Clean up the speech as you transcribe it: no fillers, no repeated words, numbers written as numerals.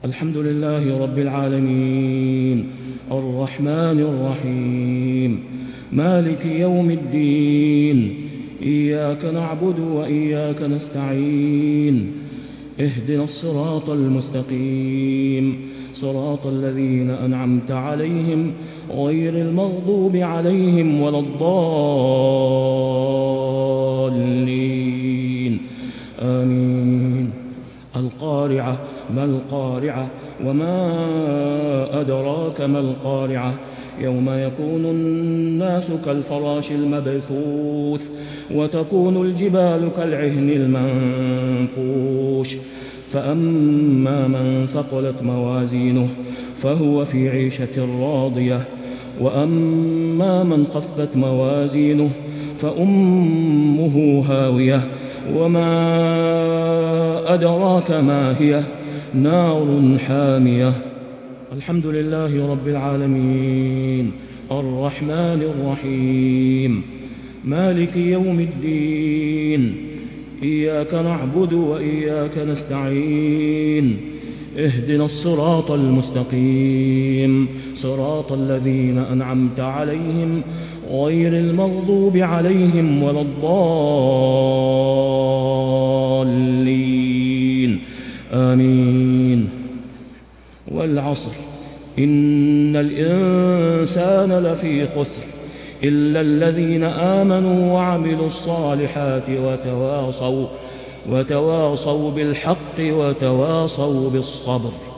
الحمد لله رب العالمين الرحمن الرحيم مالك يوم الدين إياك نعبد وإياك نستعين اهدنا الصراط المستقيم صراط الذين أنعمت عليهم غير المغضوب عليهم ولا الضالين آمين. القارعة ما القارعة وما أدراك ما القارعة يوم يكون الناس كالفراش المبثوث وتكون الجبال كالعهن المنفوش فأما من ثقلت موازينه فهو في عيشة راضية وأما من خفت موازينه فأمه هاوية وما أدراك ما هي نار حامية. الحمد لله رب العالمين الرحمن الرحيم مالك يوم الدين إياك نعبد وإياك نستعين اهدنا الصراط المستقيم صراط الذين أنعمت عليهم غير المغضوب عليهم ولا الضالين آمين. والعصر إن الإنسان لفي خسر إلا الذين آمنوا وعملوا الصالحات وتواصوا بالحق وتواصوا بالصبر.